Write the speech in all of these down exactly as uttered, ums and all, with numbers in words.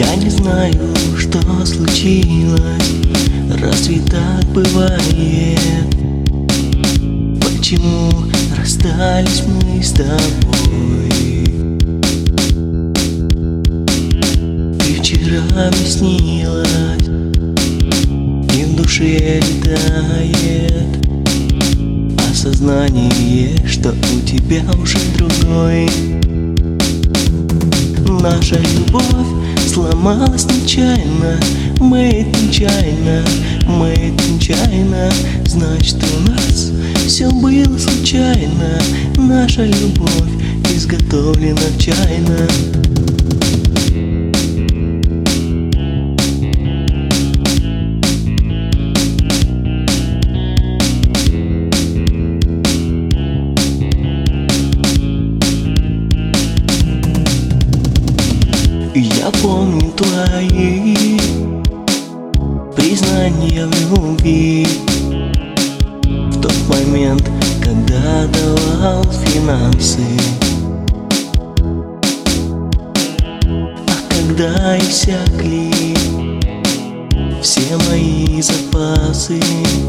Я не знаю, что случилось, разве так бывает? Почему расстались мы с тобой? Ты вчера мне снилась, и в душе летает осознание, что у тебя уже другой. Наша любовь сломалась нечаянно, мы это нечаянно, мы это нечаянно. Значит, у нас все было случайно, наша любовь изготовлена тщательно. Я помню твои признания в любви в тот момент, когда давал финансы. А когда иссякли все мои запасы,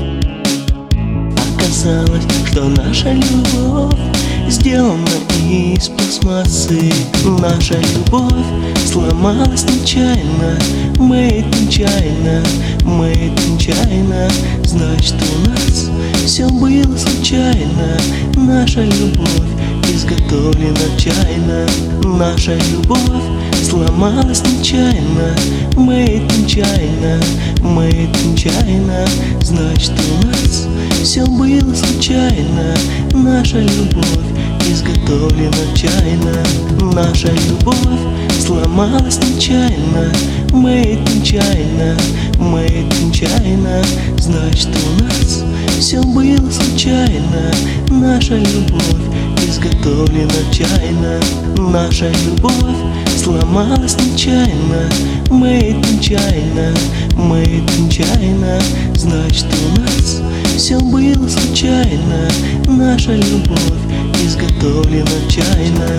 оказалось, что наша любовь сделана из пластмассы. Наша любовь сломалась нечаянно, мы это нечаянно, мы это нечаянно. Значит, у нас все было случайно, наша любовь изготовлена тщательно. Наша любовь сломалась нечаянно, мы это нечаянно, мы это нечаянно. Значит, у нас все было случайно, наша любовь изготовлена тщательно. Наша любовь сломалась нечаянно, мы это нечаянно, мы это нечаянно. Значит, у нас все было случайно, наша любовь изготовлена тщательно. Наша любовь сломалась нечаянно, мы это нечаянно, мы это нечаянно. Значит, у нас все было случайно, наша любовь изготовлена тщательно.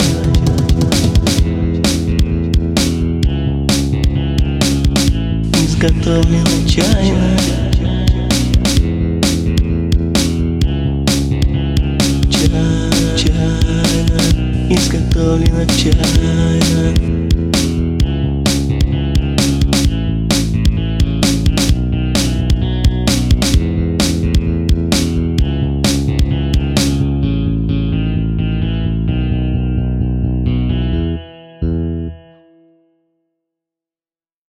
Изготовлена тщательно. Тщательно. Изготовлена тщательно.